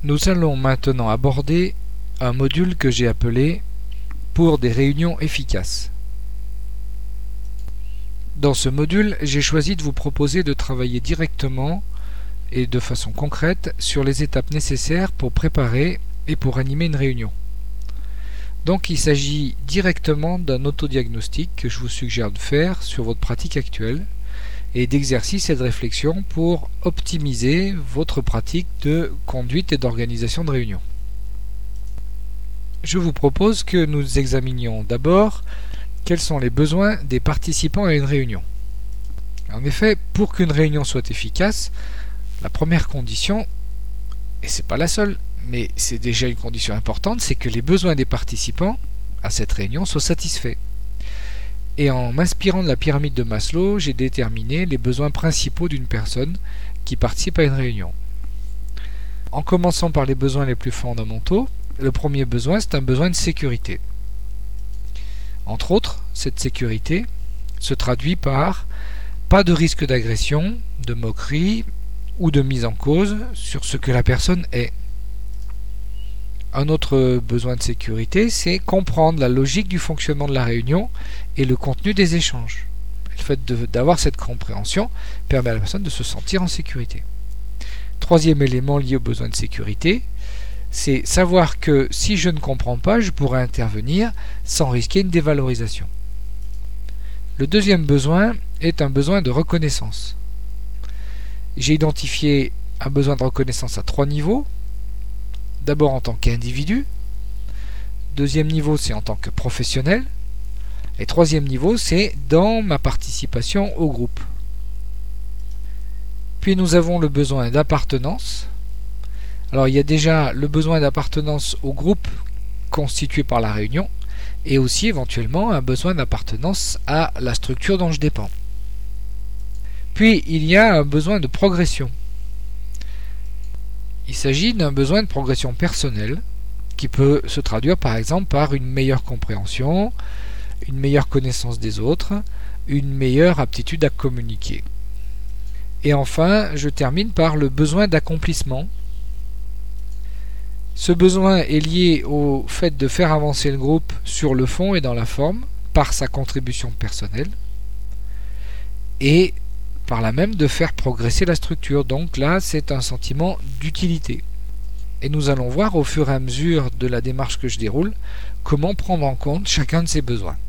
Nous allons maintenant aborder un module que j'ai appelé « Pour des réunions efficaces ». Dans ce module, j'ai choisi de vous proposer de travailler directement et de façon concrète sur les étapes nécessaires pour préparer et pour animer une réunion. Donc il s'agit directement d'un autodiagnostic que je vous suggère de faire sur votre pratique actuelle et d'exercices et de réflexion pour optimiser votre pratique de conduite et d'organisation de réunion. Je vous propose que nous examinions d'abord quels sont les besoins des participants à une réunion. En effet, pour qu'une réunion soit efficace, la première condition, et c'est pas la seule, mais c'est déjà une condition importante, c'est que les besoins des participants à cette réunion soient satisfaits. Et en m'inspirant de la pyramide de Maslow, j'ai déterminé les besoins principaux d'une personne qui participe à une réunion. En commençant par les besoins les plus fondamentaux, le premier besoin, c'est un besoin de sécurité. Entre autres, cette sécurité se traduit par pas de risque d'agression, de moquerie ou de mise en cause sur ce que la personne est. Un autre besoin de sécurité, c'est comprendre la logique du fonctionnement de la réunion et le contenu des échanges. Le fait d'avoir cette compréhension permet à la personne de se sentir en sécurité. Troisième élément lié au besoin de sécurité, c'est savoir que si je ne comprends pas, je pourrais intervenir sans risquer une dévalorisation. Le deuxième besoin est un besoin de reconnaissance. J'ai identifié un besoin de reconnaissance à 3 niveaux. D'abord en tant qu'individu, deuxième niveau c'est en tant que professionnel, et troisième niveau c'est dans ma participation au groupe. Puis nous avons le besoin d'appartenance. Alors il y a déjà le besoin d'appartenance au groupe constitué par la réunion, et aussi éventuellement un besoin d'appartenance à la structure dont je dépends. Puis il y a un besoin de progression. Il s'agit d'un besoin de progression personnelle qui peut se traduire par exemple par une meilleure compréhension, une meilleure connaissance des autres, une meilleure aptitude à communiquer. Et enfin, je termine par le besoin d'accomplissement. Ce besoin est lié au fait de faire avancer le groupe sur le fond et dans la forme par sa contribution personnelle et par là même de faire progresser la structure. Donc là, c'est un sentiment d'utilité. Et nous allons voir au fur et à mesure de la démarche que je déroule comment prendre en compte chacun de ces besoins.